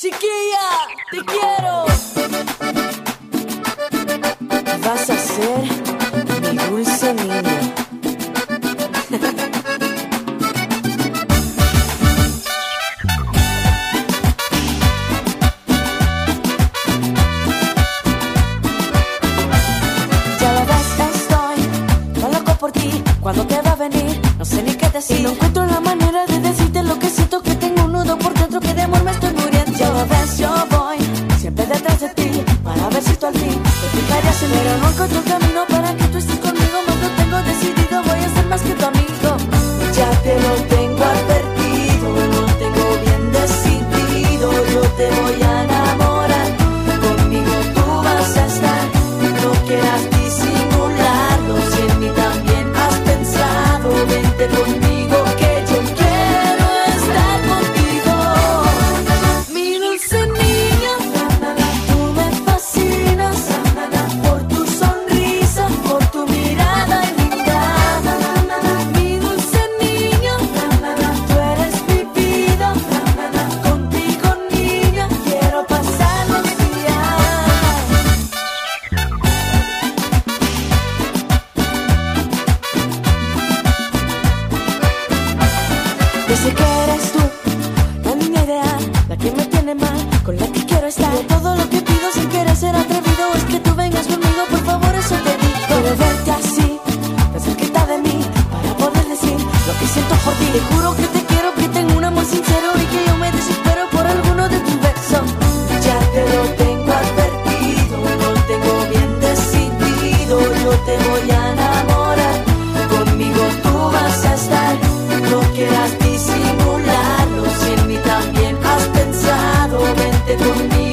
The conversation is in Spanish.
Chiquilla, te quiero. Vas a ser mi dulce niña. Ya lo ves, estoy tan loco por ti. ¿Cuándo te va a venir? No sé ni qué decir. Y no encuentro la manera de decirte lo que siento, que tengo un nudo por dentro, que de amor me estoy muriendo. Ya lo ves, yo voy siempre detrás de ti, para ver si tú al fin te fijarías en mí. Pero no encuentro el camino para que tú estés conmigo. Más lo tengo decidido, voy a ser más que tu amigo. Ya te lo tengo advertido, lo tengo bien decidido. Yo te voy a enamorar, conmigo tú vas a estar. No quieras disimularlo, si en mí también has pensado. Vente conmigo que yo quiero estar contigo. Mi dulce niña, tú me fascinas, por tu sonrisa, por tu mirada linda. Mi dulce niña, tú eres mi vida. Contigo, niña, quiero pasar los días. Dice que eres tú, la niña ideal, la que me tiene mal, con la que quiero estar. Yo todo lo que pido sin querer ser atrevido es que tú vengas conmigo, por favor, eso te digo. Quiero verte así, tan cerquita de mí, para poder decir lo que siento por ti. Te juro que te quiero, que tengo un amor sincero y que yo me desespero por alguno de tus besos. Ya te lo tengo advertido, lo tengo bien decidido. Yo te voy a enamorar, conmigo tú vas a estar. No quieras disimularlo, si en mí también has pensado. Vente conmigo.